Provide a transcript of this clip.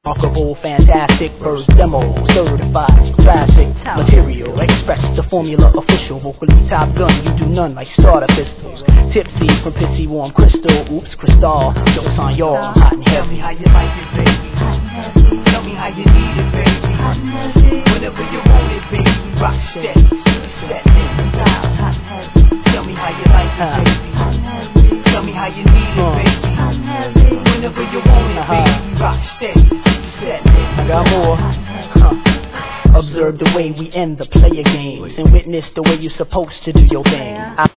Remarkable, fantastic, first demo, certified, classic material. Express the formula official, vocally top gun. You do none like starter pistols. Tipsy from pissy warm crystal. Oops, crystal. Jokes on y'all, hot and Tell me heavy. how you like it, baby. Hot and heavy. Tell me how you need it, baby. Hot and heavy. Whenever you want it, baby. Rock steady, steady. Hot and heavy. Tell me how you like it, baby. Hot and heavy. Tell me how you need it, baby. Hot and heavy. Whenever you want it, baby. Rock steady, steady. I got more. Observe the way we end the player games and witness the way you're supposed to do your thing.